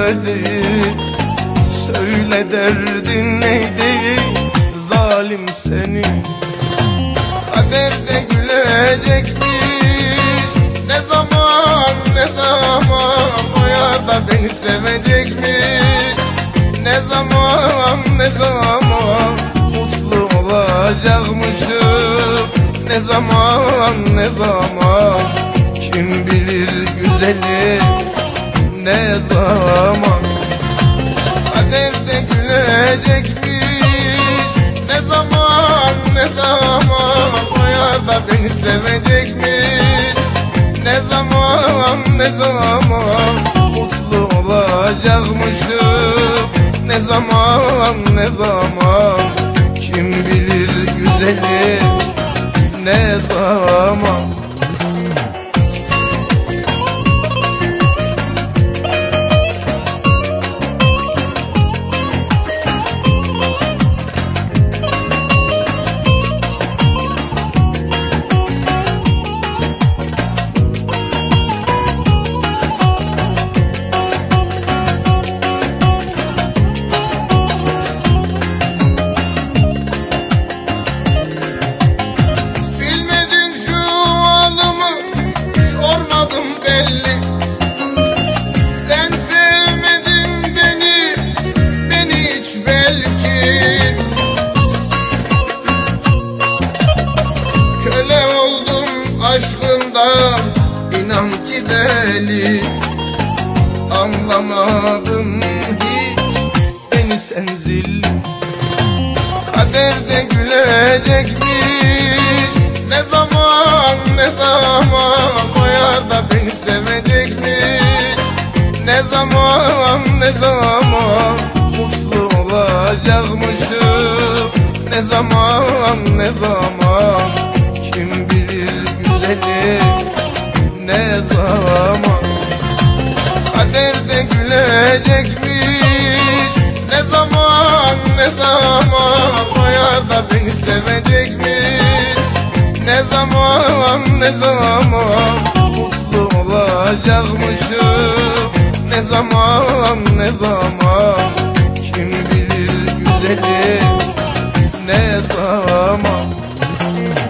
söylemedin. Söyle derdin neydi zalim seni. Kaderde gülecekmiş ne zaman ne zaman. O yar da beni sevecekmiş ne zaman ne zaman. Mutlu olacakmışım ne zaman ne zaman. Kim bilir güzeli ne zaman. Kaderde gülecekmiş ne zaman ne zaman. O yar da beni sevecekmiş ne zaman ne zaman. Mutlu olacakmışım ne zaman ne zaman. Kim bilir güzeli ne zaman. Aşkından inan ki deli. Anlamadın hiç beni sen zil. Kaderde gülecekmiş ne zaman ne zaman. O yar da beni sevecekmiş ne zaman ne zaman. Mutlu olacakmışım ne zaman ne zaman. Kim bilir güzeli ne zaman. Kaderde gülecekmiş ne zaman ne zaman. O yar da beni sevecekmiş ne zaman ne zaman. Mutlu olacakmışım ne zaman ne zaman. Kim bilir güzeli ne zaman.